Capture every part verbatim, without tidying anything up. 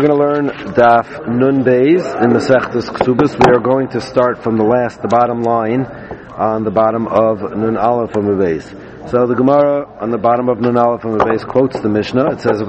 We're going to learn Daf Nun Beis in Masechtas Ksubas. We are going to start from the last, the bottom line, on the bottom of Nun Aleph Amud Beis. So the Gemara on the bottom of Nun Aleph Amud Beis quotes the Mishnah. It says,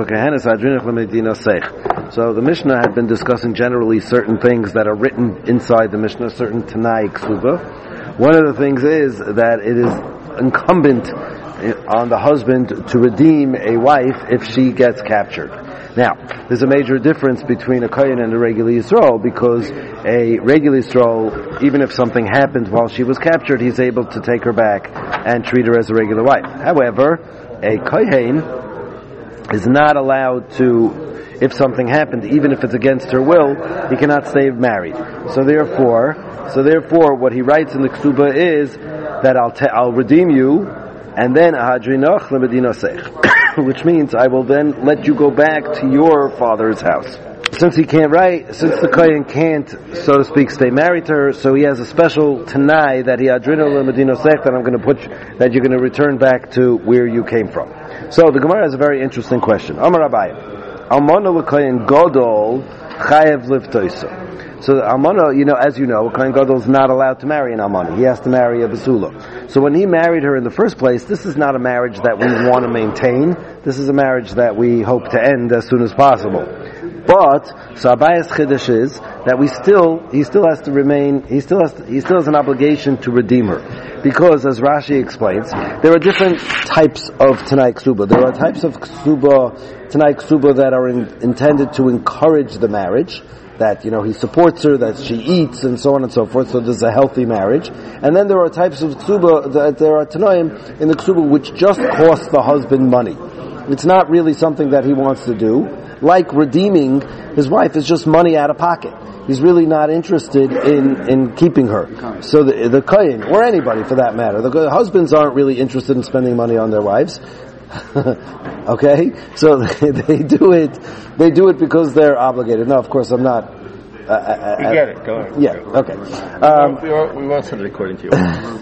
so the Mishnah had been discussing generally certain things that are written inside the Mishnah, certain Tanai Ksuba. One of the things is that it is incumbent on the husband to redeem a wife if she gets captured. Now, there's a major difference between a Kohen and a regular Yisrael, because a regular Yisrael, even if something happened while she was captured, he's able to take her back and treat her as a regular wife. However, a Kohen is not allowed to, if something happened, even if it's against her will, he cannot stay married. So therefore, so therefore, what he writes in the Ksuba is that I'll ta- I'll redeem you, and then ahadrinoch lemedinosech. Which means I will then let you go back to your father's house. Since he can't write, since the Kohen can't, so to speak, stay married to her, so he has a special tanai that he adrino lemedinosech, that I'm going to put, that you're going to return back to where you came from. So the Gemara has a very interesting question. Amar Abaye, Almana l'Kohen Gadol chayev livtoisa. So Almana, you know, as you know, a Kohen Gadol is not allowed to marry an Almana. He has to marry a Basula. So when he married her in the first place, this is not a marriage that we want to maintain. This is a marriage that we hope to end as soon as possible. But so Abaye's chiddush is that we still, he still has to remain, he still has, to, he still has an obligation to redeem her, because as Rashi explains, there are different types of Tanai Ksuba. There are types of Ksuba, Tanai Ksuba that are in, intended to encourage the marriage, that, you know, he supports her, that she eats, and so on and so forth, so there's a healthy marriage. And then there are types of Ksuba, that there are Tanoim in the Ksuba which just cost the husband money. It's not really something that he wants to do. Like redeeming his wife is just money out of pocket. He's really not interested in, in keeping her. So the, the Kohen, or anybody for that matter, the husbands aren't really interested in spending money on their wives. Okay? So they, they do it, they do it because they're obligated. No, of course I'm not. Uh, uh, you get it, go ahead. Yeah, okay. Um, we, we, we want something according to you.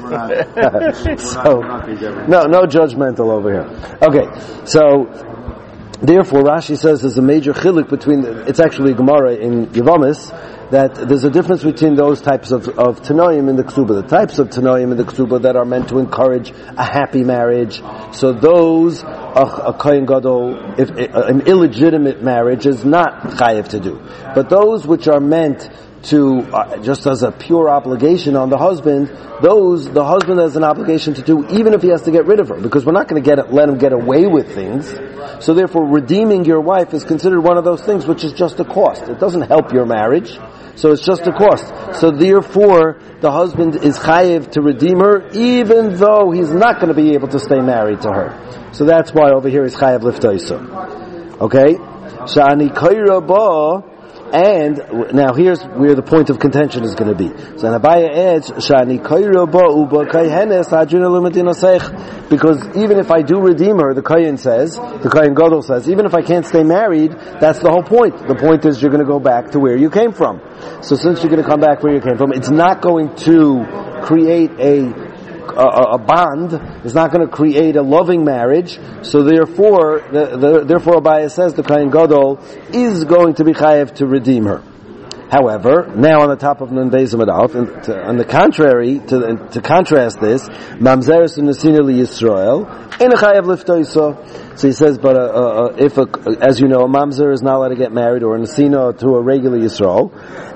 So, no, no judgmental over here. Okay, so, therefore, Rashi says there's a major chiluk between, the, it's actually Gemara in Yevamis, that there's a difference between those types of, of Tanoim in the Ksuba. The types of Tanoim in the Ksuba that are meant to encourage a happy marriage. So those, a, a Kohen Gadol, if, an illegitimate marriage is not chayev to do. But those which are meant to, uh, just as a pure obligation on the husband, those, the husband has an obligation to do, even if he has to get rid of her, because we're not going to get let him get away with things. So therefore, redeeming your wife is considered one of those things which is just a cost. It doesn't help your marriage, so it's just a cost. So therefore, the husband is chayev to redeem her, even though he's not going to be able to stay married to her. So that's why over here is chayev liftoisa. Okay? Shani kaira ba. And now here's where the point of contention is going to be. So Abaye adds, "Shani kaira ba uba kayhenes hadrina l'medinosech," because even if I do redeem her, the Kohen says, the Kohen Gadol says, even if I can't stay married, that's the whole point. The point is you're going to go back to where you came from. So since you're going to come back where you came from, it's not going to create a A, a bond, is not going to create a loving marriage. So therefore, the, the, therefore Abaye says the Kohen Gadol is going to be chayev to redeem her. However, now on the top of Nun Beis Amud Aleph, on the contrary, to, to contrast this, Mamzeres u'Nesina liYisrael in a chayev liftoisa. So he says, but uh, uh, if, a, as you know, a mamzer is not allowed to get married, or a Nesina to a regular Yisrael,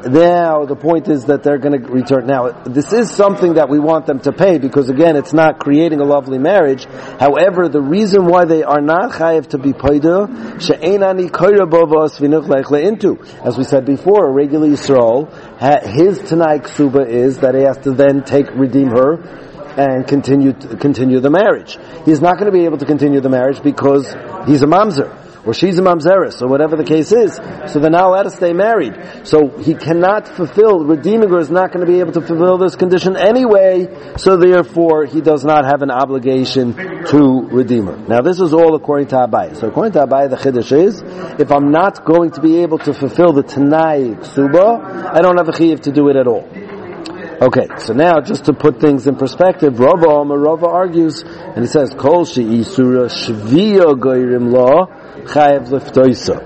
now the point is that they're going to return. Now, this is something that we want them to pay, because again, it's not creating a lovely marriage. However, the reason why they are not chayev to be paida, she'einani koira bovas v'nuch leichle into. As we said before, a regular Yisrael, his Tanai Ksuba is that he has to then take, redeem her, and continue continue the marriage. He's not going to be able to continue the marriage because he's a mamzer, or she's a mamzeris, or whatever the case is. So they're not allowed to stay married. So he cannot fulfill, redeeming her is not going to be able to fulfill this condition anyway, so therefore he does not have an obligation to redeem her. Now this is all according to Abaye. So according to Abaye, the chiddush is, if I'm not going to be able to fulfill the Tanai Ksuba, I don't have a chiyuv to do it at all. Okay, so now just to put things in perspective, Rava Omer, Rava argues, and he says, Kol she'isura shviya goyrim la chayev liftoisa.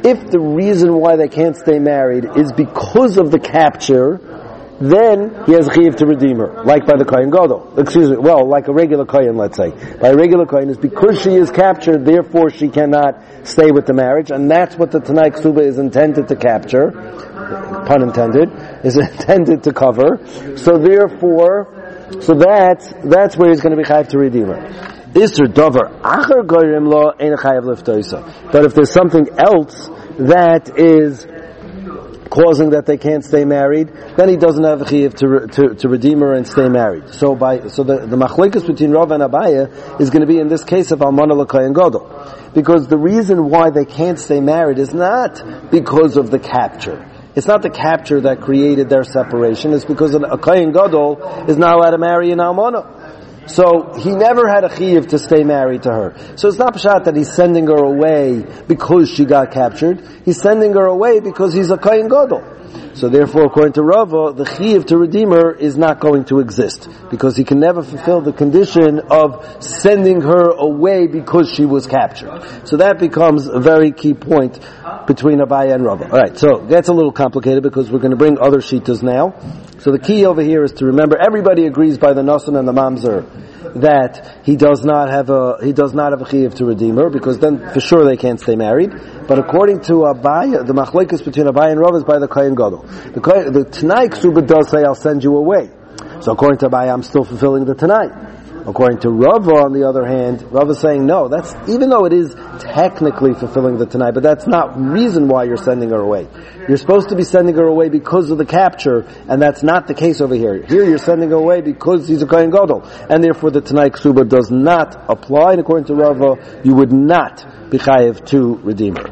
if the reason why they can't stay married is because of the capture, then he has chiyuv to redeem her, like by the Kohen Gadol. Excuse me, well, like a regular Kohen, let's say. By a regular Kohen, is because she is captured, therefore she cannot stay with the marriage, and that's what the Tanai Ksuba is intended to capture, pun intended, is intended to cover. So therefore, so that's, that's where he's going to be chayav to redeem her. Isser dover acher goyrim lo ein chayav liftoisa. But if there's something else that is causing that they can't stay married, then he doesn't have a chiyuv to, to to redeem her and stay married. So by so the the machlekes between Rav and Abaya is going to be in this case of almana l'kohen gadol, because the reason why they can't stay married is not because of the capture. It's not the capture that created their separation. It's because a kohen gadol is not allowed to marry an almana. So he never had a chiyuv to stay married to her. So it's not pshat that he's sending her away because she got captured. He's sending her away because he's a kohen gadol. So therefore, according to Rava, the chiyuv to redeem her is not going to exist, because he can never fulfill the condition of sending her away because she was captured. So that becomes a very key point between Abaya and Rava. Alright, so that's a little complicated because we're going to bring other shitas now. So the key over here is to remember everybody agrees by the Nasan and the Mamzer that he does not have a he does not have a chiyuv to redeem her, because then for sure they can't stay married. But according to Abaya, the machlekes between Abaya and Rav is by the Kohen Gadol. The, the Tanai Ksuba does say, "I'll send you away." So according to Abaya, I'm still fulfilling the Tanai. According to Rava, on the other hand, Rava is saying, no, that's, even though it is technically fulfilling the Tanai, but that's not reason why you're sending her away. You're supposed to be sending her away because of the capture, and that's not the case over here. Here you're sending her away because he's a Kohen Gadol, and therefore the Tanai Ksuba does not apply, and according to Rava, you would not be chayiv to redeem her.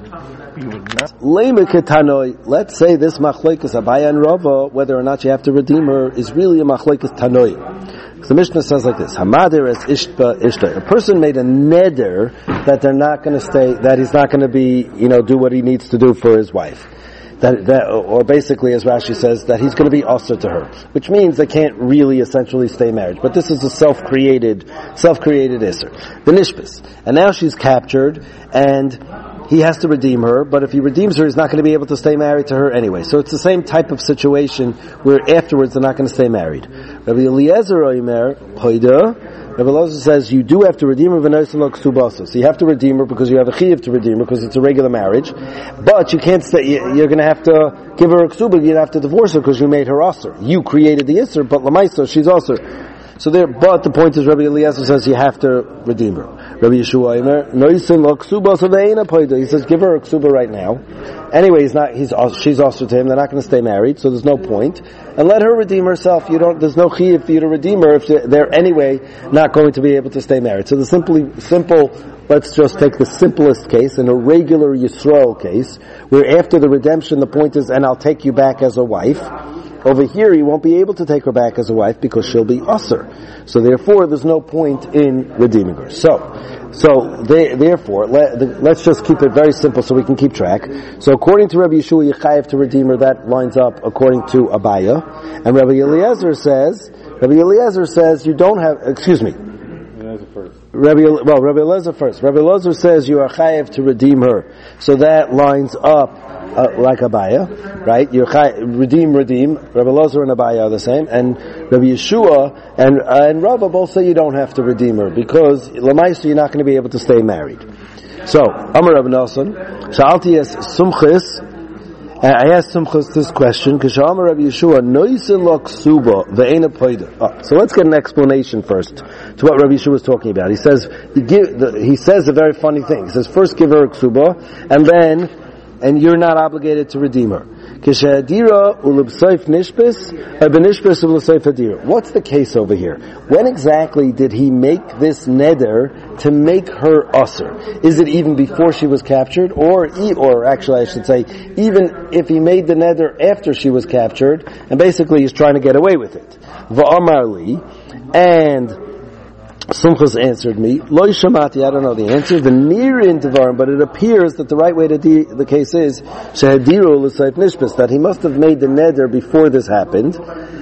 Let's say this machlekes Abaya and Rava, whether or not you have to redeem her, is really a machlekes Tanoi. The Mishnah says like this: Hamadir es ishba ishta. A person made a neder that they're not going to stay, that he's not going to be, you know, do what he needs to do for his wife. That, that, or basically, as Rashi says, that he's going to be osir to her, which means they can't really essentially stay married. But this is a self-created, self-created isser, the nishbis. And now she's captured, and he has to redeem her, but if he redeems her, he's not going to be able to stay married to her anyway. So it's the same type of situation where afterwards they're not going to stay married. Rabbi Eliezer Omer, Hoida, Rabbi Eliezer says you do have to redeem her v'noisen lo ksubasa. So you have to redeem her because you have a chiyuv to redeem her because it's a regular marriage. But you can't stay, you're going to have to give her a ksuba, you have to divorce her because you made her aser. You created the isser, but lamaisa, she's aser. So there, but the point is, Rabbi Eliezer says you have to redeem her. Rabbi Yeshua Omer, noisim lo ksuba saveina poida. He says, give her a ksuba right now. Anyway, he's not, he's, she's also to him. They're not going to stay married, so there's no point. And let her redeem herself. You don't, there's no chiyuv for you to redeem her if they're anyway not going to be able to stay married. So the simply, simple, let's just take the simplest case, in a regular Yisrael case, where after the redemption, the point is, and I'll take you back as a wife. Over here, he won't be able to take her back as a wife because she'll be usher. So therefore, there's no point in redeeming her. So, so they, therefore, let, the, let's just keep it very simple so we can keep track. So according to Rabbi Yeshua, Yechayev to redeem her, that lines up according to Abaya. And Rabbi Eliezer says, Rabbi Eliezer says you don't have, excuse me. Rabbi, well, Rabbi Eliezer first. Rabbi Eliezer says you are chayev to redeem her. So that lines up uh, like Abaya, right? You're chayev, redeem, redeem. Rabbi Eliezer and Abaya are the same. And Rabbi Yeshua and uh, and Rava both say you don't have to redeem her because Lamaisa you're not going to be able to stay married. So, Amar Rabbi Nosson, Sha'alti es Sumchis. I asked Sumchus this question because Sha'amar Rabbi Yeshua noisin lo ksuba ve'ena poida. So let's get an explanation first to what Rabbi Yeshua was talking about. He says he, give, the, he says a very funny thing. He says first give her a ksuba and then and you're not obligated to redeem her. What's the case over here? When exactly did he make this neder to make her usher? Is it even before she was captured, or or actually I should say, even if he made the neder after she was captured, and basically he's trying to get away with it? Va'amar li, and Sumchus answered me, Loi Shamati, I don't know the answer, the Nirin Devarim, but it appears that the right way to de- the case is, Shehadiru L'Seif Nishbis, that he must have made the neder before this happened,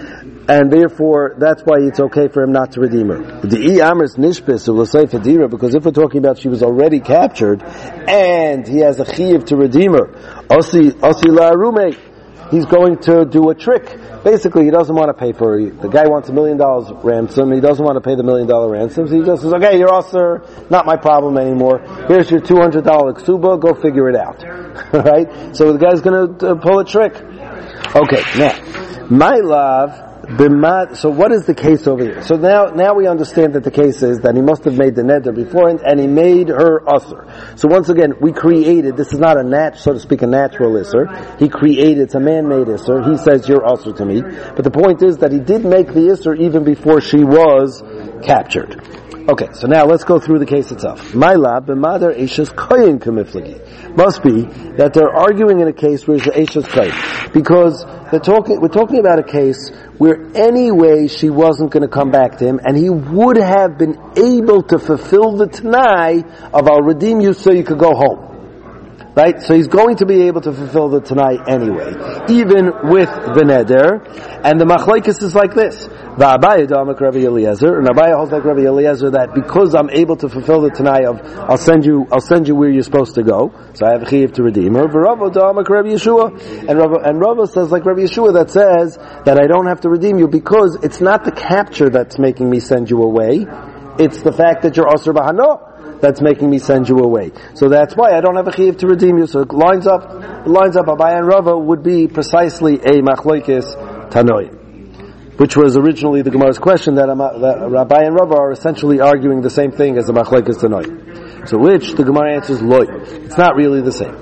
and therefore that's why it's okay for him not to redeem her. The amers nishbis will say fadira, because if we're talking about she was already captured and he has a chiyuv to redeem her, asi asi la rume, he's going to do a trick. Basically, he doesn't want to pay for her. The guy wants a million dollars ransom. He doesn't want to pay the million dollar ransom. So he just says, okay, you're usher, not my problem anymore. Here's your two hundred dollars ksuba, go figure it out. Right? So the guy's going to uh, pull a trick. Okay, now, my love, B'mad, so what is the case over here? So now, now we understand that the case is that he must have made the neder beforehand, and he made her usher. So once again, we created, this is not a nat, so to speak, a natural isser. He created, it's a man-made isser. He says, you're usher to me. But the point is that he did make the isser even before she was captured. Okay, so now let's go through the case itself. My lab, b'madar eishes koyin kamiflagi. Must be that they're arguing in a case where it's the eishes koyin. Because they're talking, we're talking about a case where anyway she wasn't going to come back to him, and he would have been able to fulfill the Tanai of I'll redeem you so you could go home. Right? So he's going to be able to fulfill the Tanai anyway, even with the neder. And the machlokes is like this. V'Abaye damak Rabbi Eliezer, and Abaye holds like Rabbi Eliezer that because I'm able to fulfill the Tanai of I'll send you, I'll send you where you're supposed to go, so I have a chiyuv to redeem her. V'Rava damak Rabbi Yeshua, and Rava, and Rava says like Rabbi Yeshua that says that I don't have to redeem you because it's not the capture that's making me send you away, it's the fact that you're asur b'hano that's making me send you away. So that's why I don't have a chiyuv to redeem you. So it lines up, it lines up. Abaye and Rava would be precisely a machlokes tanoim, which was originally the Gemara's question that, that Abaye and Rava are essentially arguing the same thing as the machlokes tanoim. So which the Gemara answers loy. It's not really the same.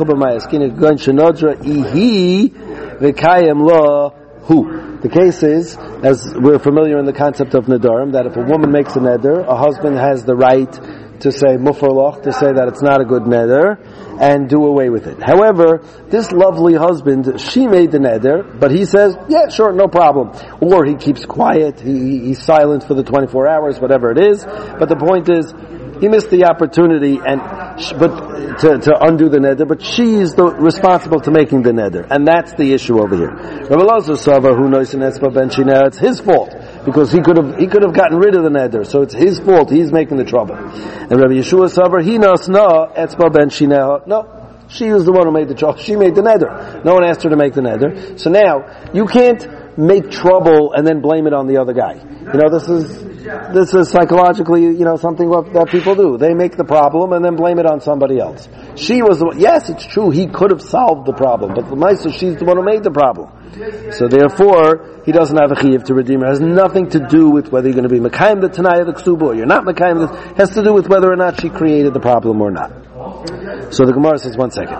The case is, as we're familiar in the concept of nedarim, that if a woman makes a neder, a husband has the right to say mufarloch, to say that it's not a good neder, and do away with it. However, this lovely husband, she made the neder, but he says, yeah, sure, no problem. Or he keeps quiet, he, he's silent for the twenty-four hours, whatever it is. But the point is, he missed the opportunity and but to, to undo the neder, but she's the responsible to making the neder, and that's the issue over here. Rabbi Elazar Sava, who knows in Etzba ben Shineh, it's his fault because he could have he could have gotten rid of the neder, so it's his fault. He's making the trouble. And Rabbi Yeshua Sava, he knows no Etzba ben Shineh, no. She was the one who made the trouble. She made the neder. No one asked her to make the neder. So now you can't make trouble and then blame it on the other guy. You know, this is this is psychologically, you know, something what, that people do. They make the problem and then blame it on somebody else. She was the one. Yes, it's true. He could have solved the problem, but the Maisa, she's the one who made the problem. So therefore, he doesn't have a chiyuv to redeem her. It has nothing to do with whether you're going to be mekayim the Tanai of the ksuba or you're not mekayim. It has to do with whether or not she created the problem or not. So the Gemara says, one second.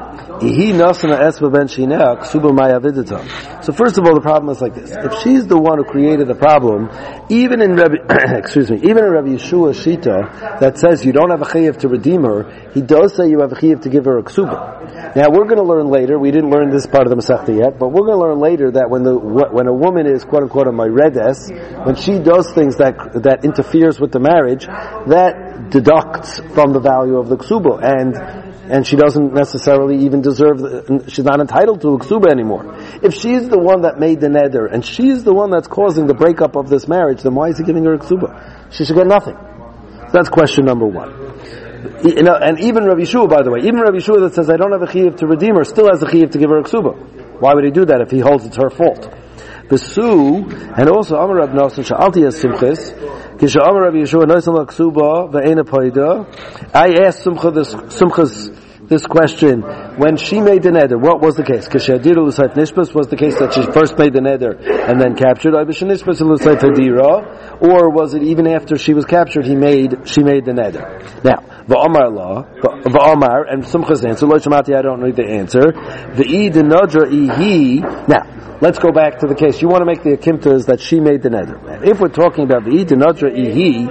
So first of all, the problem is like this. If she's the one who created the problem, even in Rabbi, excuse me, even in Rabbi Yeshua Shita, that says you don't have a chiyuv to redeem her, he does say you have a chiyuv to give her a ksuba. Now we're going to learn later, we didn't learn this part of the Masechta yet, but we're going to learn later that when the when a woman is quote unquote a mayredes, when she does things that that interferes with the marriage, that deducts from the value of the ksuba, and and she doesn't necessarily even deserve, the, she's not entitled to a ksuba anymore. If she's the one that made the neder, and she's the one that's causing the breakup of this marriage, then why is he giving her a ksuba? She should get nothing. So that's question number one. You know, and even Rabbi Yeshua, by the way, even Rabbi Yeshua that says I don't have a chiyuv to redeem her, still has a chiyuv to give her a ksuba. Why would he do that if he holds it's her fault? The Su, and also Amar Rab Nosson Sha'alti as Simchis, Kisha Amar Rabbi Yeshua Nosson La Ksuba Ve'ena Poida. I asked Simcha this Simchas this question when she made the neder. What was the case? Kisha Adira L'Sayf Nishpas was the case that she first made the neder and then captured. Ibisha Nishpas L'Sayf Adira, or was it even after she was captured? He made she made the neder. Now. V'Omar law, V'Omar, and Simcha's answer, Lo Shamati, I don't read the answer. V'i denodra ihi. Now, let's go back to the case. You want to make the akimtas that she made the neder. If we're talking about V'i denodra ihi,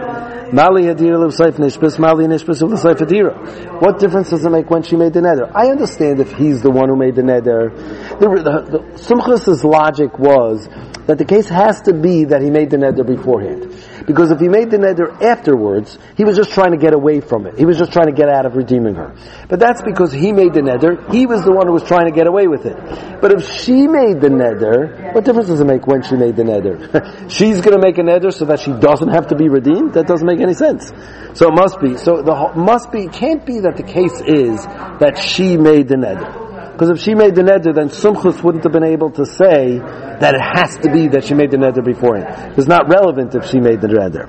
Mali Hadira L'Seif Nishbis, Mali Nishbis L'Seif Hadira. What difference does it make when she made the neder? I understand if he's the one who made the neder. The, the, the Sumchus's logic was that the case has to be that he made the neder beforehand. Because if he made the neder afterwards, he was just trying to get away from it. He was just trying to get out of redeeming her. But that's because he made the neder. He was the one who was trying to get away with it. But if she made the neder, what difference does it make when she made the neder? She's going to make a neder so that she doesn't have to be redeemed? That doesn't make any sense. So it must be. So the must be. It can't be that the case is that she made the neder. Because if she made the neder, then Sumchus wouldn't have been able to say that it has to be that she made the neder beforehand. It's not relevant if she made the neder.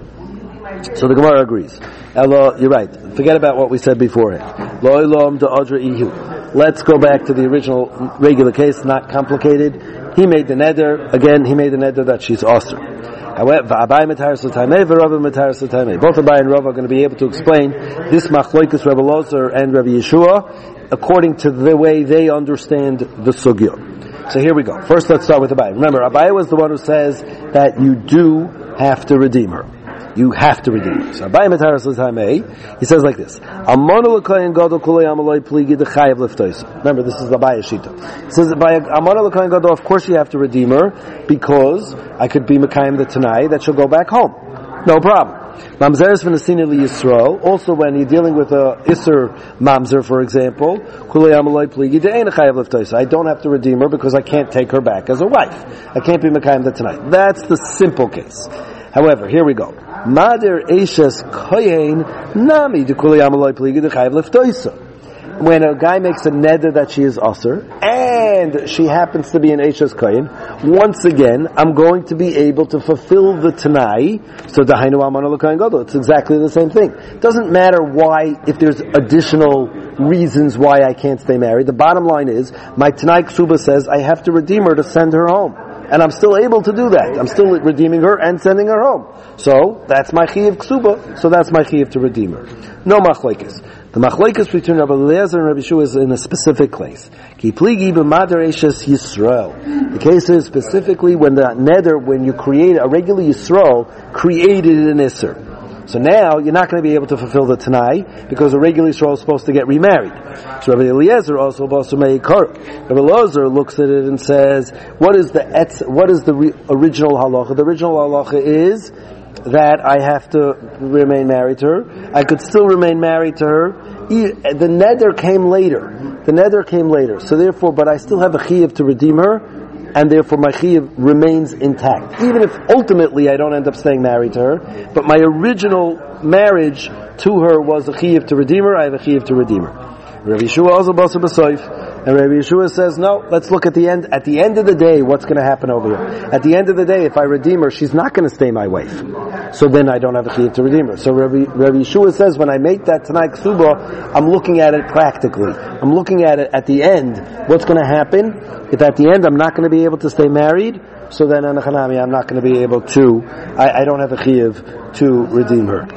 So the Gemara agrees. Elo, you're right. Forget about what we said beforehand. Lo ilom da adra ihu. Let's go back to the original regular case, not complicated. He made the neder. Again, he made the neder that she's osir. However, Abai Mataris L'Taimei, Rava Mataris L'Taimei. Both Abai and Rava are going to be able to explain this Machloikus Rebbe Lozer and Rebbe Yeshua according to the way they understand the sugya. So here we go. First, let's start with Abai. Remember, Abai was the one who says that you do have to redeem her. You have to redeem her. So Abai Mataris L'Taimei, he says like this: Amonu l'kohen gadol kulei amaloi pligi dechayev liftoisa. Remember, this is the Abai Shita. He says by Amonu l'kohen gadol, of course you have to redeem her because I could be Mekayim the Tanai that she'll go back home. No problem. Mamzeres v'nesina li Yisrael. Also, when you're dealing with a Isser Mamzer, for example, kulei amaloi pligi de'ein chayev liftoisa. I don't have to redeem her because I can't take her back as a wife. I can't be Mekayim the Tanai. That's the simple case. However, here we go. Mader Eishes Kohen Nami Dekuli Amaloi Pligi Dechayev Liftoisa. When a guy makes a neder that she is usher, and she happens to be an Eishes Kohen, once again, I'm going to be able to fulfill the Tanai, so Dahainu Amanu L'Kohen Gadol. It's exactly the same thing. It doesn't matter why, if there's additional reasons why I can't stay married. The bottom line is, my Tanai Ksuba says I have to redeem her to send her home. And I'm still able to do that. I'm still redeeming her and sending her home. So, that's my chiv ksuba, so that's my chiv to redeem her. No machlekes. The machlekes between Rabbi Eliezer and Rabbi Yeshua is in a specific place. Ki pligi b'mader eshes Yisrael. The case is specifically when the neder, when you create a regular Yisrael, created an Isser. So now, you're not going to be able to fulfill the Tanai, because a regular Yisrael is supposed to get remarried. So Rabbi Eliezer also supposed to make her. Rabbi Eliezer looks at it and says, what is the etz, what is the re- original halacha? The original halacha is that I have to remain married to her. I could still remain married to her. The neder came later. The neder came later. So therefore, but I still have a chiyuv to redeem her, and therefore my chiyuv remains intact. Even if ultimately I don't end up staying married to her, but my original marriage to her was a chiyuv to redeem her, I have a chiyuv to redeem her. Rabbi Yeshua also basar b'soif. And Rabbi Yeshua says, no, let's look at the end. At the end of the day, what's going to happen over here? At the end of the day, if I redeem her, she's not going to stay my wife. So then I don't have a chiyuv to redeem her. So Rabbi, Rabbi Yeshua says, when I make that Tanai Ksuba, I'm looking at it practically. I'm looking at it at the end. What's going to happen? If at the end I'm not going to be able to stay married, so then Anachanami, I'm not going to be able to, I, I don't have a chiyuv to redeem her.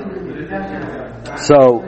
So,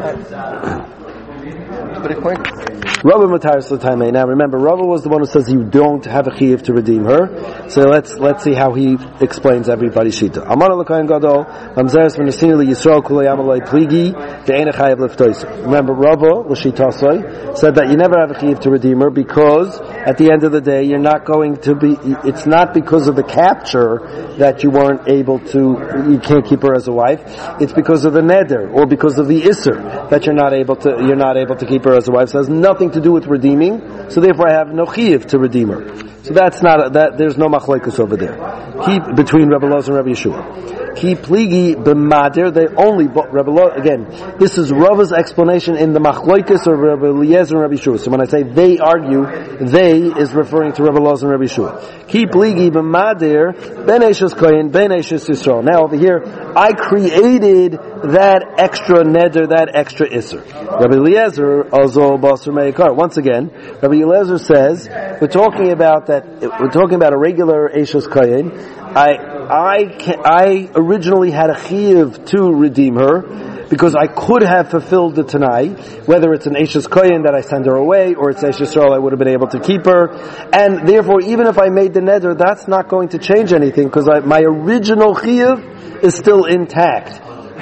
but according Rava Mataris L'Taimei. Now remember, Rava was the one who says you don't have a chiyuv to redeem her. So let's let's see how he explains everybody's shita. Amar l'kohen gadol, mamzeres v'nesina liyisrael kulei amalei pligi de'ein chayev liftoisa. Remember, Rava l'shitasoi said that you never have a chiyuv to redeem her because at the end of the day you're not going to be. It's not because of the capture that you weren't able to. You can't keep her as a wife. It's because of the neder or because of the isser that you're not able to. You're not able to keep her as a wife. So it has nothing to do with redeeming, so therefore I have no chiyuv to redeem her. So that's not a, that. There's no machlekes over there. Keep between Rebbe Loz and Rebbe Yeshua. Keep pligi b'mader. They only Rebbe Loz again. This is Rava's explanation in the machlekes of Rebbe Eliezer and Rebbe Yeshua. So when I say they argue, they is referring to Rebbe Loz and Rebbe Yeshua. Keep pligi b'mader ben eshes kohen ben eshes Yisrael. Now over here, I created that extra neder, that extra isser. Rabbi Eliezer also basar meikar. Once again, Rabbi Eliezer says we're talking about that. We're talking about a regular eshes kohen. I I can, I originally had a chiyuv to redeem her because I could have fulfilled the Tanai, whether it's an eshes kohen that I send her away or it's eshes Yisrael, I would have been able to keep her, and therefore even if I made the neder, that's not going to change anything because my original chiyuv is still intact.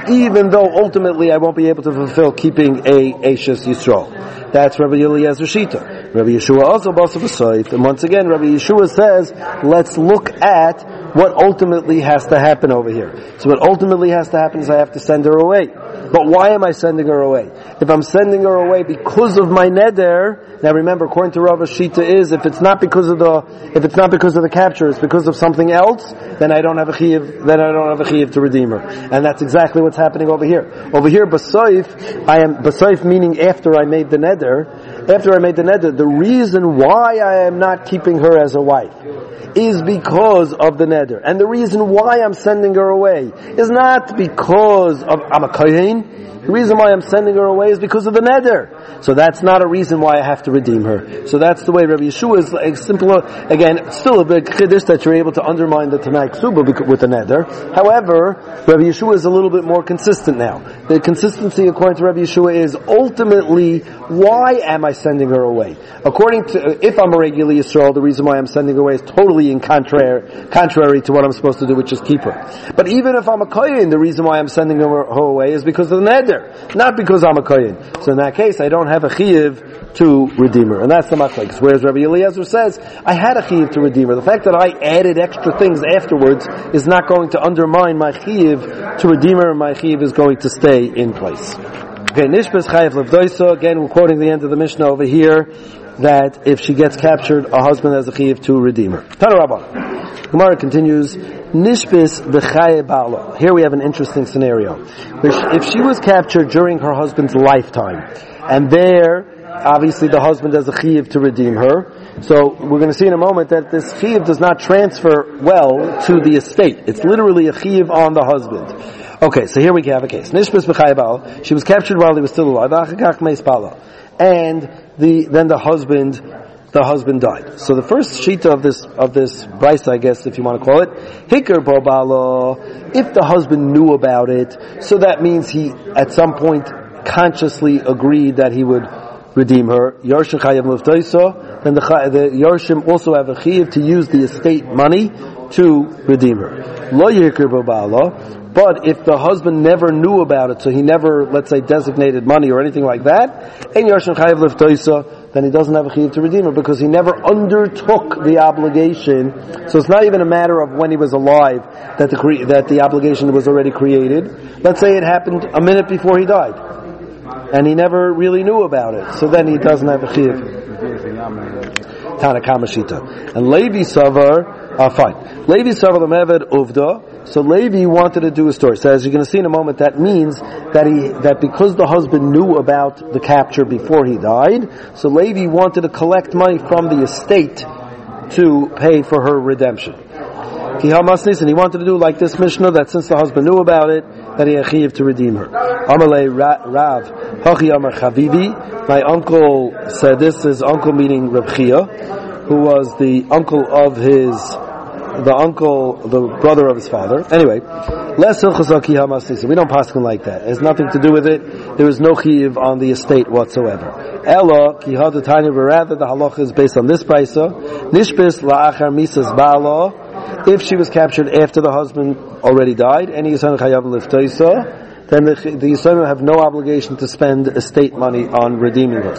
even though ultimately I won't be able to fulfill keeping a Eishes Yisrael. That's Rabbi Eliezer Shita. Rabbi Yeshua also Basav Asayif. And once again, Rabbi Yeshua says, let's look at what ultimately has to happen over here. So what ultimately has to happen is I have to send her away. But why am I sending her away? If I'm sending her away because of my neder, now remember, according to Rav Shita is, if it's not because of the, if it's not because of the capture, it's because of something else, then I don't have a chiyuv, then I don't have a chiyuv to redeem her. And that's exactly what's happening over here. Over here, Basoif, I am, Basoif meaning after I made the neder, after I made the neder, the reason why I am not keeping her as a wife is because of the neder. And the reason why I'm sending her away is not because of, I'm a kohen. The reason why I'm sending her away is because of the neder. So that's not a reason why I have to redeem her. So that's the way Rabbi Yeshua is like simple. Again, it's still a big chiddush that you're able to undermine the Tanai Ksuba with the neder. However, Rabbi Yeshua is a little bit more consistent now. The consistency according to Rabbi Yeshua is ultimately, why am I sending her away? According to, if I'm a regular Yisrael, the reason why I'm sending her away is totally in contrary, contrary to what I'm supposed to do, which is keep her. But even if I'm a kohen, the reason why I'm sending her, her away is because of the neder, not because I'm a kohen. So in that case, I don't have a chiyuv to redeem her. And that's the machlekes. Whereas Rabbi Eliezer says, I had a chiyuv to redeem her. The fact that I added extra things afterwards is not going to undermine my chiyuv to redeem her, and my chiyuv is going to stay in place. Okay, Nishbes Chayev Levdoisa. Again, we're quoting the end of the Mishnah over here, that if she gets captured, a husband has a chiyuv to redeem her. Tana Rabbah. Gemara continues, Nishbis v'chaye ba'ala. Here we have an interesting scenario. If she was captured during her husband's lifetime, and there, obviously the husband has a chiyuv to redeem her, so we're going to see in a moment that this chiyuv does not transfer well to the estate. It's literally a chiyuv on the husband. Okay, so here we have a case. Nishbis v'chaye ba'ala. She was captured while he was still alive. And the, then the husband, the husband died. So the first shita of this, of this brisa, I guess, if you want to call it, hikar bo ba'ala, if the husband knew about it, so that means he, at some point, consciously agreed that he would redeem her. Yarshim chayav luftoisa, then the, the Yarshim also have a chiyuv to use the estate money to redeem her. Lo yikar bo ba'ala. But if the husband never knew about it, so he never, let's say, designated money or anything like that, then he doesn't have a chiyuv to redeem her because he never undertook the obligation. So it's not even a matter of when he was alive that the cre- that the obligation was already created. Let's say it happened a minute before he died, and he never really knew about it. So then he doesn't have a chiyuv. Tanakama Shita. And Levi Savar, uh, fine. Levi Savar Lemeved Uvda. So Levi wanted to do a story. So as you're going to see in a moment, that means that he, that because the husband knew about the capture before he died, so Levi wanted to collect money from the estate to pay for her redemption. And he wanted to do like this Mishnah, that since the husband knew about it, that he had chiyuv to redeem her. Amalei Rav, Hachi Amar Chavivi. My uncle said this, is uncle meaning Reb Chia, who was the uncle of his, the uncle, the brother of his father. Anyway, less hilchasaki hamasnisa. We don't paskin like that. It has nothing to do with it. There is no chiyuv on the estate whatsoever. Ella ki hadatanya, but rather the halacha is based on this brisa. Nishbis la'achar misas ba'ala. If she was captured after the husband already died, any yisayim chayav liftoisa, then the, the yisayim have no obligation to spend estate money on redeeming her.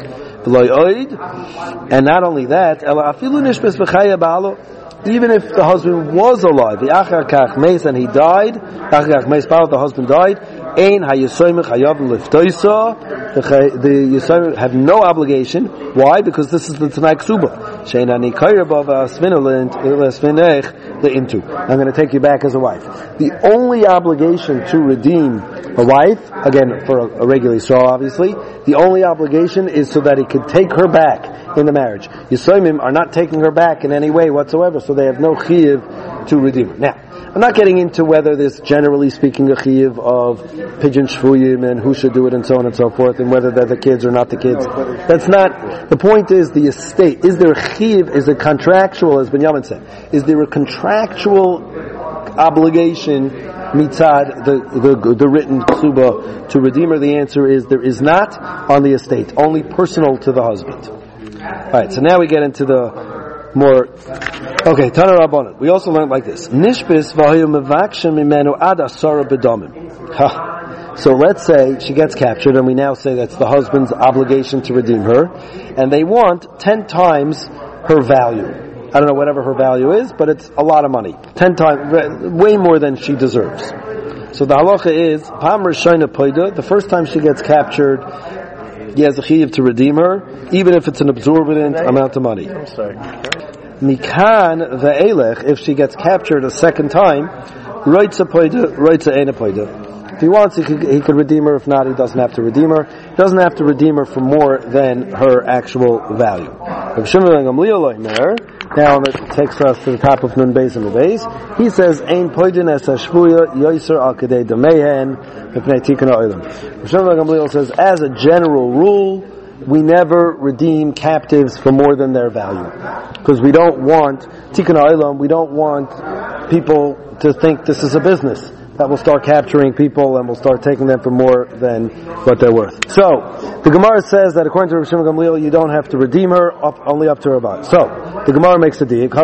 And not only that, ella afilu nishbis v'chayav ba'ala. Even if the husband was alive, the achar kach meis, and he died, achar kach meis, the husband died, ein hayisoyim chayav liftoisa, the yisoyim have no obligation. Why? Because this is the Tanai Ksuba. Sheinani kairabav asvinolent the into. I'm going to take you back as a wife. The only obligation to redeem a wife, again for a, a regular Yisrael obviously, the only obligation is so that he could take her back in the marriage. Yisoyim are not taking her back in any way whatsoever, so they have no chiyuv to redeem her. Now, I'm not getting into whether there's generally speaking a chiyuv of pigeon shvuyim and who should do it and so on and so forth, and whether they're the kids or not the kids. That's not, the point is the estate. Is there a chiyuv, is it contractual, as Ben Yamin said? Is there a contractual obligation mitzad, the, the, the written ksuba to redeem her? The answer is there is not on the estate, only personal to the husband. Alright, so now we get into the more, okay, Tana Rabbanan. We also learned like this. Nishbis v'hayu mevakshem imenu ad asara b'domim. So let's say she gets captured, and we now say that's the husband's obligation to redeem her, and they want ten times her value. I don't know whatever her value is, but it's a lot of money. Ten times, way more than she deserves. So the halacha is, Pam Rishayna Poida, the first time she gets captured, he has a chiyuv to redeem her, even if it's an absorbent amount of money. I'm sorry. Mikan ve'elech, if she gets captured a second time, roitza poida, roitza eina poida. If he wants, he could, he could redeem her. If not, he doesn't have to redeem her. He doesn't have to redeem her for more than her actual value. Rav Shimon ben Gamliel Omer, now it takes us to the top of Nun Beis and the Beis. He says, Ein poidin es hashvuya yoiser al kadei damehen mipnei tikkun ha'olam. Rav Shimon ben Gamliel says, as a general rule, we never redeem captives for more than their value. Because we don't want, tikkun ha'olam, we don't want people to think this is a business that will start capturing people and will start taking them for more than what they're worth. So, the Gemara says that according to Rav Shimon Gamliel, you don't have to redeem her, up, only up to her value. So, the Gemara makes a deal,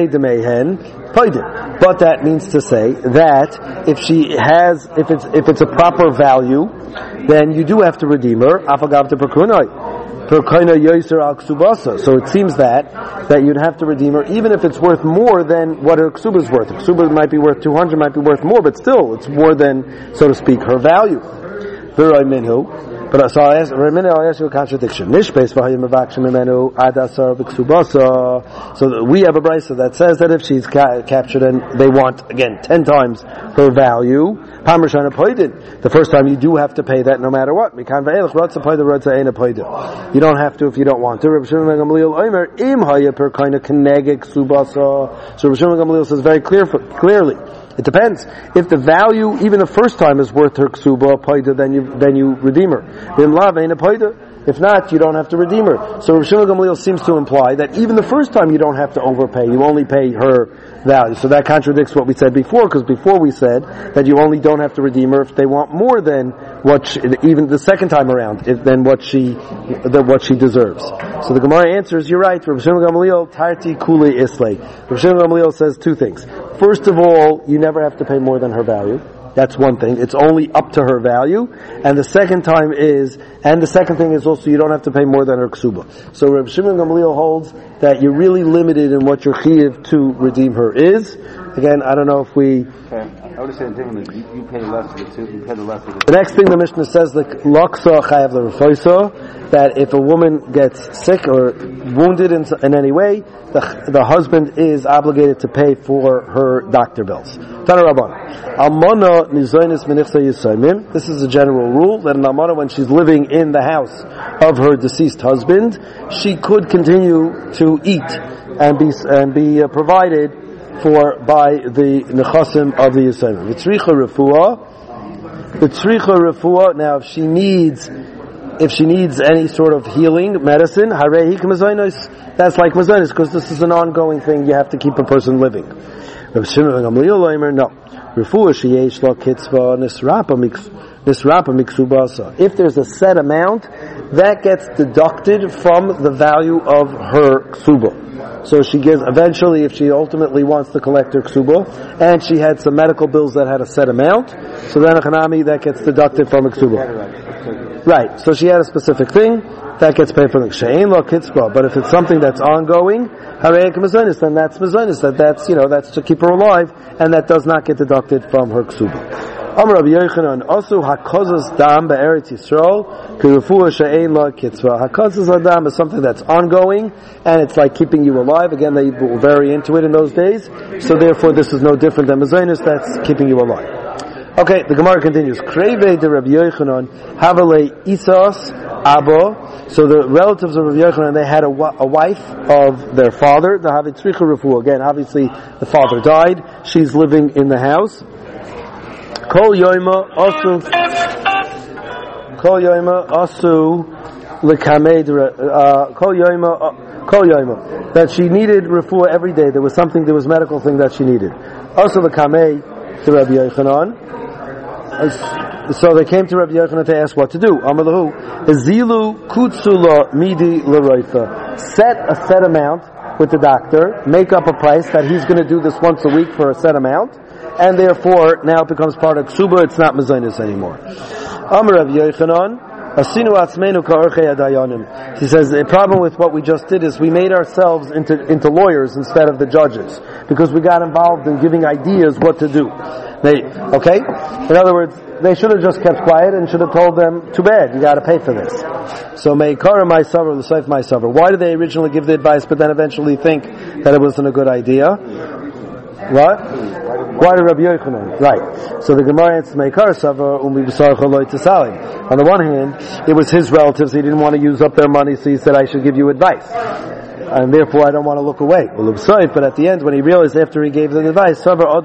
but that means to say that if she has, if it's, if it's a proper value, then you do have to redeem her, so it seems that that you'd have to redeem her even if it's worth more than what her ksuba is worth. Her ksuba might be worth two hundred, might be worth more, but still it's more than, so to speak, her value. But so I'll ask, I'll ask you a contradiction. So we have a brisa that says that if she's ca- captured and they want, again, ten times her value, the first time you do have to pay that no matter what. You don't have to if you don't want to. So Rav Shimon Gamliel says very clear, clearly, it depends. If the value, even the first time, is worth her ksuba paida, then you then you redeem her. If not, you don't have to redeem her. So Rav Shimon Gamliel seems to imply that even the first time you don't have to overpay, you only pay her value. So that contradicts what we said before, because before we said that you only don't have to redeem her if they want more than what she, even the second time around, if, than what she than what she deserves. So the Gemara answers, you're right, Rav Shimon Gamliel, Tarti Kuli Islay. Rav Shimon Gamliel says two things. First of all, you never have to pay more than her value. That's one thing. It's only up to her value. And the second time is, and the second thing is also you don't have to pay more than her ksuba. So Rav Shimon Gamliel holds that you're really limited in what your chiyuv to redeem her is. Again, I don't know if we... Okay. I would say differently. You, you pay less of the two, you pay the less of the two. The next thing the Mishnah says, like, Laksa Chayav L'Refoisa, that if a woman gets sick or wounded in, in any way, the, the husband is obligated to pay for her doctor bills. Tana Rabban. Almana Nizonis Menichsa Yisayimim. This is a general rule, that an almana, when she's living in the house of her deceased husband, she could continue to eat and be, and be uh, provided for by the nechasim of the Yisayimim. V'tzricha refuah. V'tzricha refuah. Now, if she needs, if she needs any sort of healing medicine, harei k'mazaynos. That's like mazaynos, because this is an ongoing thing. You have to keep a person living. Rav Shimon ben Gamliel Omer, no. Refuah sheyesh lo kitzva nisrapa nisrapa miksubasa. If there's a set amount, that gets deducted from the value of her ksuba. So she gives, eventually, if she ultimately wants to collect her ksuba, and she had some medical bills that had a set amount, so then a chanami, that gets deducted from a ksuba. Right, so she had a specific thing, that gets paid for the she'ein lo kitzba. But if it's something that's ongoing, harei k'mazonis, then that's mazonis, that that's, you know, that's to keep her alive, and that does not get deducted from her ksuba. Amar Rabbi Yochanan, also hakozas dam be'eretz Yisrael, k'refuah she'ein la kitzvah. Hakozas dam is something that's ongoing, and it's like keeping you alive. Again, they were very into it in those days, so therefore this is no different than mazonis, that's keeping you alive. Okay, the Gemara continues. Kreve de Rabbi Yochanan, havale isas abo. So the relatives of Rabbi Yochanan, they had a, a wife of their father, the havitzricha refuah. Again, obviously the father died, she's living in the house. Kol yoima asu Kol yoima asu lekamed Kol yoima Kol yoima that she needed refuah every day. There was something, there was medical thing that she needed. Asu lekamed to Rabbi Yochanan. So they came to Rabbi Yochanan to ask what to do. Amalahu Ezilu kutsula midi l'roifa. Set a set amount with the doctor. Make up a price that he's going to do this once a week for a set amount. and therefore now it becomes part of ksuba. It's not mezainis anymore. Amar Rav Yochanan, asinu atzmeinu ka'orchei hadayanim. He says the problem with what we just did is we made ourselves into into lawyers instead of the judges because we got involved in giving ideas what to do. They okay. In other words, they should have just kept quiet and should have told them, too bad, you got to pay for this. So meikara my suffer, l'seif my suffer. Why did they originally give the advice, but then eventually think that it wasn't a good idea? What? Why did Rabbi Yochanan? Right. So the Gemara answers, meikara suffer, umi b'sar chaloi t'salim. On the one hand, it was his relatives, he didn't want to use up their money, so he said, I should give you advice. And therefore I don't want to look away. But at the end, when he realized after he gave the advice,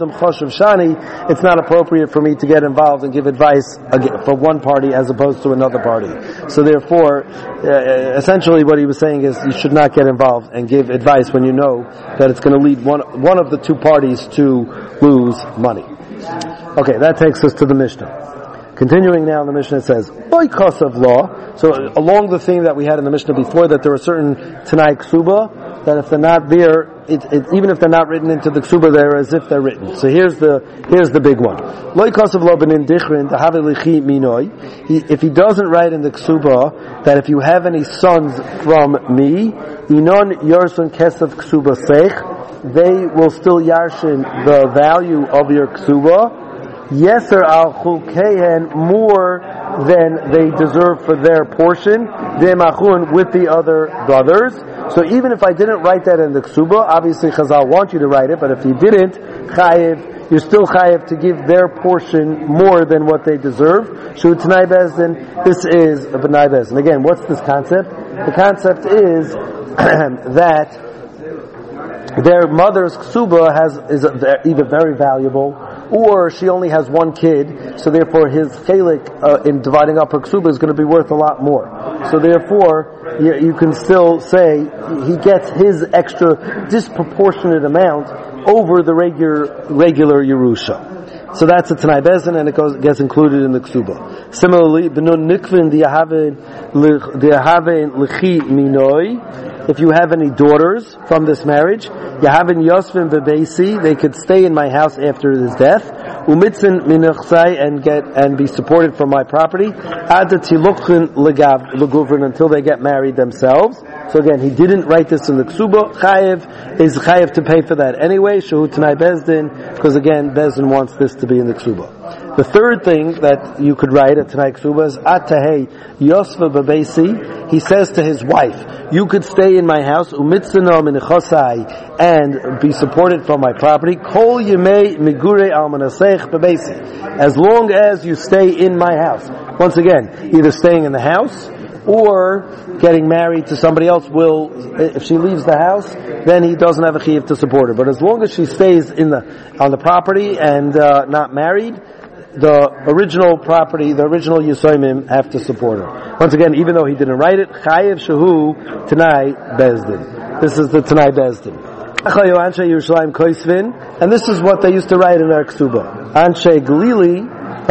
it's not appropriate for me to get involved and give advice for one party as opposed to another party. So therefore, uh, essentially what he was saying is you should not get involved and give advice when you know that it's going to lead one, one of the two parties to lose money. Okay, that takes us to the Mishnah. Continuing now in the Mishnah, it says, boikos of law. So along the theme that we had in the Mishnah before, that there are certain Tanai Ksuba, that if they're not there, it, it, even if they're not written into the Ksuba, they're as if they're written. So here's the here's the big one. Boikos of law benin dichrin, lichi minoi. If he doesn't write in the Ksuba, that if you have any sons from me, inon yorson kesef Ksuba seich, they will still yarshin the value of your Ksuba, yeser al chulkehen, more than they deserve for their portion, demachun, with the other brothers. So even if I didn't write that in the ksuba, obviously Chazal want you to write it, but if you didn't, chayiv, you're still chayiv to give their portion more than what they deserve. Shu t'nai bezdin, this is a b'nai bezdin. Again, what's this concept? The concept is that their mother's ksuba has is either very valuable, or she only has one kid, so therefore his chelik uh, in dividing up her ksuba is going to be worth a lot more. So therefore, you, you can still say he gets his extra disproportionate amount over the regular regular Yerusha. So that's a Tanai Bezin, and it goes, gets included in the Ksuba. Similarly, Benun Nikvin Diahaven Lichi Minoi, if you have any daughters from this marriage, Yahavin Yosvin Bebeisi, they could stay in my house after his death, Umitzin Minuchsai, and get, and be supported from my property, Ad Tilukhin Leguvrin, until they get married themselves. So again, he didn't write this in the Ksuba. Chayev is chayev to pay for that anyway. Shehu Tanai Bezdin, because again, Bezdin wants this to be in the Ksuba. The third thing that you could write at Tanai Ksuba is Atahei Yosva Babesi. He says to his wife, you could stay in my house, Umitzano Minichosai, and be supported from my property. Kol Yemei Migure Almanasech Babesi. As long as you stay in my house. Once again, either staying in the house or getting married to somebody else will, if she leaves the house, then he doesn't have a chiyuv to support her. But as long as she stays in the on the property and uh, not married, the original property, the original Yisomim have to support her. Once again, even though he didn't write it, chayev shehu Tanai Bezdin. This is the Tanai Bezdin. And this is what they used to write in their ksuba. Anshe Galili,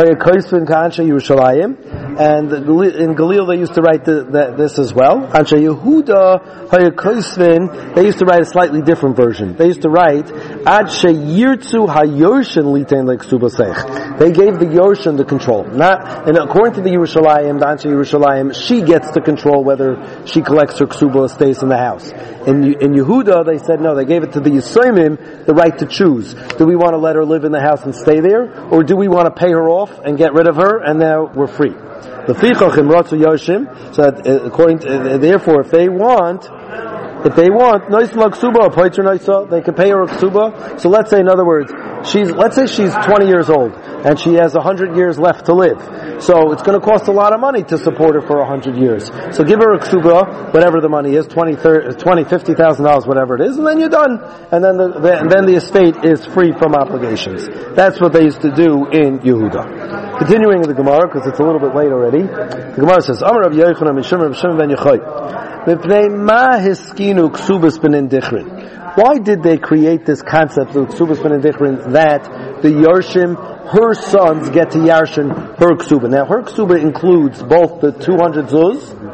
and in Galil they used to write the, the, this as well. Anshe Yehuda, they used to write a slightly different version. They used to write Ad Sheyirtzu Hayorshin Litein Leksubasech. They gave the Yorshin the control. Not, and according to the Yerushalayim, the Anshe Yerushalayim, she gets to control whether she collects her ksuba or stays in the house. In, in Yehuda, they said no, they gave it to the Yisomim the right to choose. Do we want to let her live in the house and stay there, or do we want to pay her off and get rid of her, and now we're free? The Fichachim Ratzu Yoshim, so that, uh, according to, uh, therefore, if they want, if they want, Nois Ksuba, Poitzer Noisa, they can pay her a Ksuba. So let's say, in other words, she's, let's say she's twenty years old, and she has one hundred years left to live. So it's going to cost a lot of money to support her for one hundred years. So give her a Ksuba, whatever the money is, twenty, thirty, twenty, fifty thousand dollars, whatever it is, and then you're done. And then the, the, and then the estate is free from obligations. That's what they used to do in Yehuda. Continuing in the Gemara, because it's a little bit late already, the Gemara says, Amar Rav Yochanan Mishum Rav Shimon ben Yochai, Mipnei ma hiskinu ksubas benin dichrin. Why did they create this concept of ksubas benin dichrin, that the Yarshim, her sons, get to Yarshin her ksuba? Now, her ksuba includes both the two hundred zuz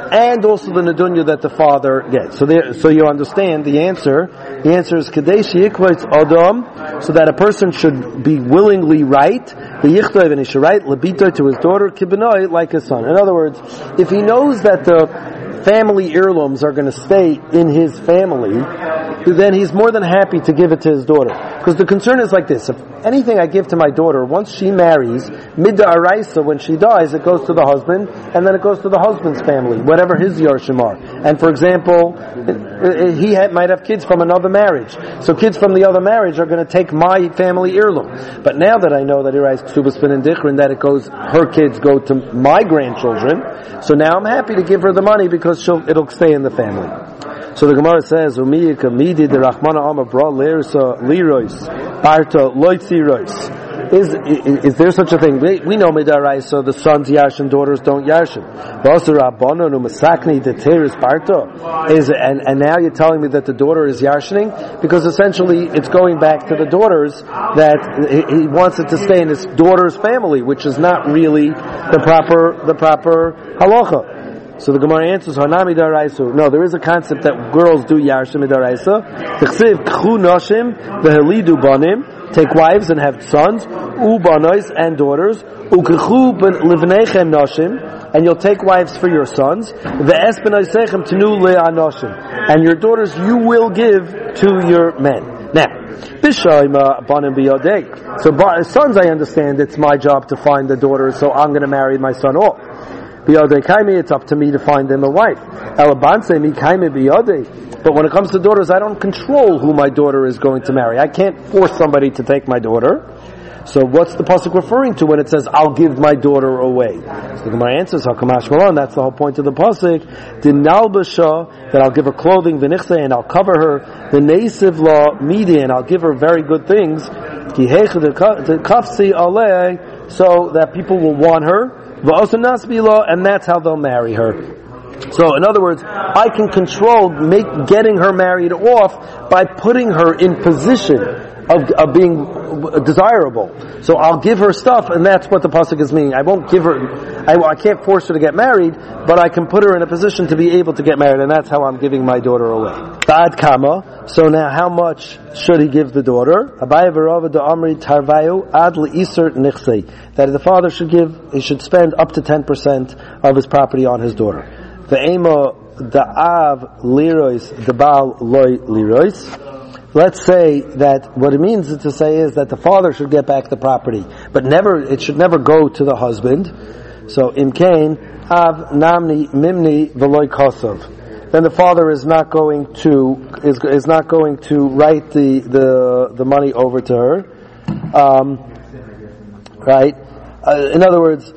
and also the nedunya that the father gets. So there, so you understand the answer. The answer is kadesh yikvitz adam, so that a person should be willingly right. The yichtoiv, and he should write lebito to his daughter kibbenoi like his son. In other words, if he knows that the family heirlooms are going to stay in his family, then he's more than happy to give it to his daughter. Because the concern is like this: if anything I give to my daughter, once she marries, midda araisa, when she dies, it goes to the husband, and then it goes to the husband's family, whatever his yarshim are. And for example, he had, might have kids from another marriage, so kids from the other marriage are going to take my family heirloom. But now that I know that Irais Ksubas bin Indichrin, that it goes, her kids go to my grandchildren, so now I'm happy to give her the money because she'll, it'll stay in the family. So the Gemara says, "Umiyika midi the Rachmana Amar bra leirsa lirois parta loitzirois." Is, is is there such a thing? We, we know midarai, so the sons yarshin, daughters don't yarshin. Is and and now you're telling me that the daughter is yarshining, because essentially it's going back to the daughters, that he, he wants it to stay in his daughter's family, which is not really the proper the proper halacha. So the Gemara answers, Hanami daraisu. No, there is a concept that girls do yarshim midaraisa. T'chsiv k'chu noshim v'helidu banim. Take wives and have sons, u banois and daughters, u'k'chu livneichem noshim, and you'll take wives for your sons. V'es benoisechem tenu le'anoshim, and your daughters you will give to your men. Now, b'shoyma banim b'yodei. So sons, I understand it's my job to find the daughters, so I'm going to marry my son off. It's up to me to find them a wife. But when it comes to daughters, I don't control who my daughter is going to marry. I can't force somebody to take my daughter. So what's the pasuk referring to when it says, I'll give my daughter away? So the Gemara answers, Hakamash Malon, that's the whole point of the pasuk. Dinalbasha, that I'll give her clothing, v'nichse, and I'll cover her, v'neisiv la midi, and I'll give her very good things, kafsi aleh, so that people will want her, and that's how they'll marry her. So, in other words, I can control make getting her married off by putting her in position of, of being desirable. So I'll give her stuff, and that's what the pasuk is meaning. I won't give her, I, I can't force her to get married, but I can put her in a position to be able to get married, and that's how I'm giving my daughter away. Bad kama. So now, how much should he give the daughter? Abaye v'Rava d'Amri tarvayu ad le'iser nichsei. That the father should give, he should spend up to ten percent of his property on his daughter. Ve'ema da'av lirois debal loy lirois. Let's say that what it means to say is that the father should get back the property, but never, it should never go to the husband. So imkain av namni mimni v'loy kosov. Then the father is not going to is is not going to write the the, the money over to her, um, right? Uh, in other words,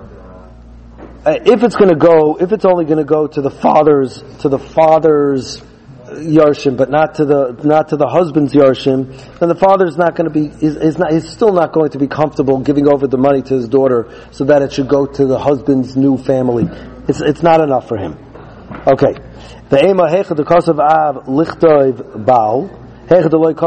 uh, if it's going to go, if it's only going to go to the father's to the father's yarshim, but not to the not to the husband's yarshim, then the father's not going to be is, is not is still not going to be comfortable giving over the money to his daughter so that it should go to the husband's new family. It's it's not enough for him. Okay. The ema hechad the kosav av lichtoiv baal. In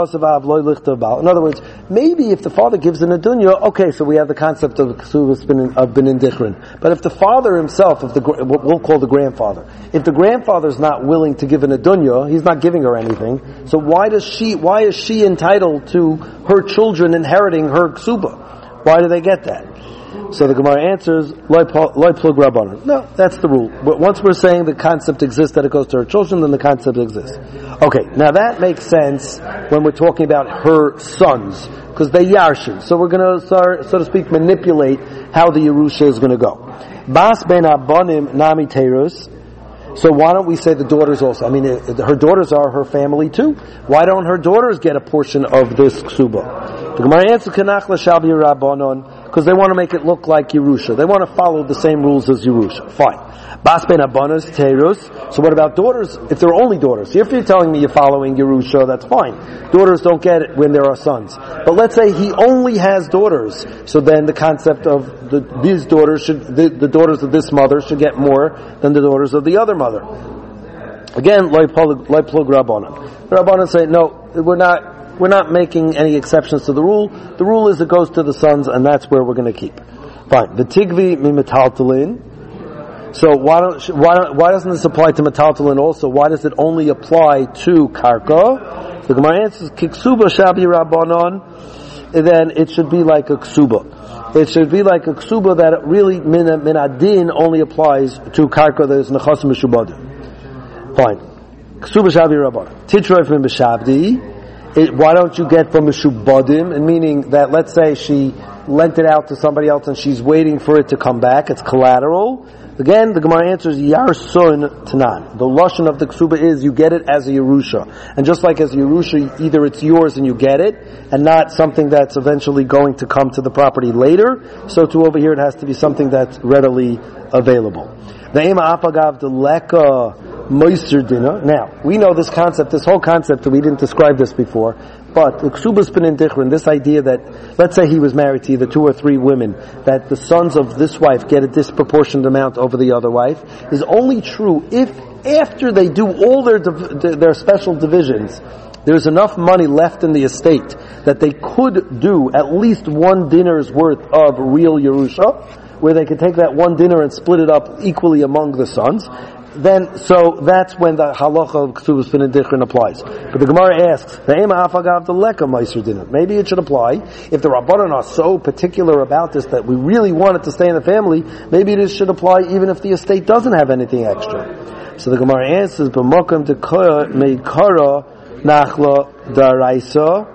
other words, maybe if the father gives an adunya, okay, so we have the concept of ksuvas bin of bin indichrin. But if the father himself, if the what we'll call the grandfather, if the grandfather is not willing to give an adunya, he's not giving her anything. So why does she? Why is she entitled to her children inheriting her ksuba? Why do they get that? So the Gemara answers, loy plug rabbanon. No, that's the rule. But once we're saying the concept exists that it goes to her children, then the concept exists. Okay, now that makes sense when we're talking about her sons, because they yarshin. So we're going to, so to speak, manipulate how the Yerusha is going to go. Bas ben abonim nami terus. So why don't we say the daughters also? I mean, her daughters are her family too. Why don't her daughters get a portion of this ksuba? The Gemara answers, Kanach l'shabi rabbanon, because they want to make it look like Yerusha. They want to follow the same rules as Yerusha. Fine. Bas ben abonos terus. So what about daughters? If they're only daughters. If you're telling me you're following Yerusha, that's fine. Daughters don't get it when there are sons. But let's say he only has daughters. So then the concept of the, these daughters should, the, the daughters of this mother should get more than the daughters of the other mother. Again, loy plug rabbanon. The rabbanon say, no, we're not, we're not making any exceptions to the rule. The rule is it goes to the sons, and that's where we're going to keep. Fine. The tigvi mimetaltalin. So why don't why don't, why doesn't this apply to metaltalin also? Why does it only apply to karka? The Gemara answers kiksuba shabi rabbanon. Then it should be like a ksuba. It should be like a ksuba that really min min adin only applies to karka that is nechasim mishubadim. Fine. Ksuba shabi rabbanon. Titroif min b'shabdi. Why don't you get from mishubadim? And meaning that let's say she lent it out to somebody else and she's waiting for it to come back. It's collateral. Again, the Gemara answers Yarsun Tanan. The lashon of the ksuba is you get it as a Yerusha. And just like as a Yerusha, either it's yours and you get it, and not something that's eventually going to come to the property later. So too over here it has to be something that's readily available. The Ema Apagav the Leka Moiser Dina. Now, we know this concept, this whole concept, we didn't describe this before, but the Ksubas Pinin Dichrin, this idea that, let's say he was married to either two or three women, that the sons of this wife get a disproportionate amount over the other wife, is only true if after they do all their div- their special divisions, there's enough money left in the estate that they could do at least one dinner's worth of real Yerusha, where they could take that one dinner and split it up equally among the sons. Then, so that's when the halacha of Ksubas Pinin Dichrin applies. But the Gemara asks, maybe it should apply if the Rabbanan are so particular about this that we really want it to stay in the family. Maybe it should apply even if the estate doesn't have anything extra. So the Gemara answers, "B'mokam dekara meikara nachla daraisa."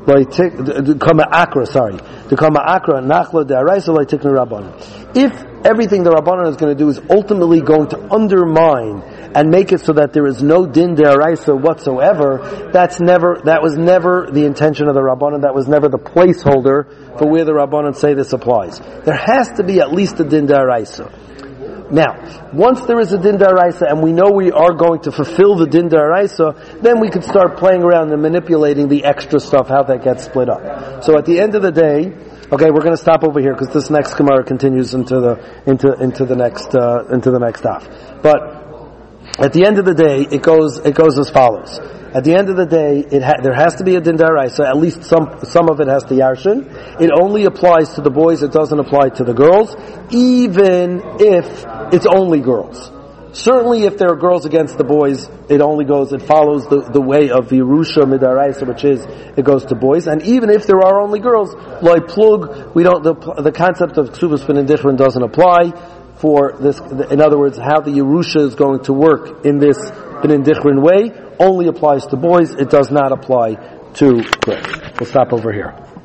Kama akra, sorry. The kama akra nachla daraisa laitikna rabbanan. If everything the rabbanan is going to do is ultimately going to undermine and make it so that there is no din daraisa whatsoever, that's never, that was never the intention of the rabbanan. That was never the placeholder for where the rabbanan say this applies. There has to be at least a din daraisa. Now, once there is a din daraisa and we know we are going to fulfill the din daraisa, then we could start playing around and manipulating the extra stuff, how that gets split up. So at the end of the day, okay, we're going to stop over here because this next Gemara continues into the into into the next uh, into the next half. But at the end of the day, it goes it goes as follows. At the end of the day, it ha- there has to be a din daraisa. At least some some of it has to yarshin. It only applies to the boys. It doesn't apply to the girls, even if it's only girls. Certainly, if there are girls against the boys, it only goes. It follows the, the way of the Yerusha midaraisa, which is it goes to boys. And even if there are only girls, like plug, we don't. The, the concept of ksubas pinin dichrin doesn't apply for this. In other words, how the Yerusha is going to work in this pinin dichrin way only applies to boys. It does not apply to girls. We'll stop over here.